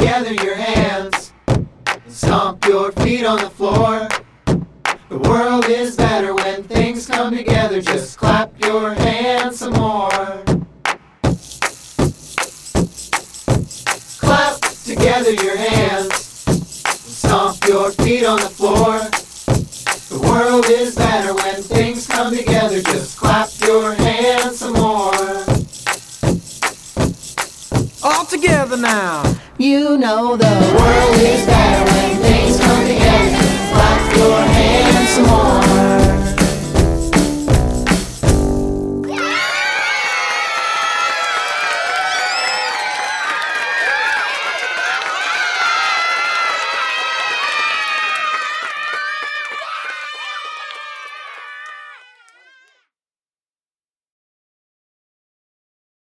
together your hands and stomp your feet on the floor. The world is better when things come together. Just clap your hands some more. Clap together your hands and stomp your feet on the floor. The world is better when things come together. Just clap your hands some more. All together now. You know the world is better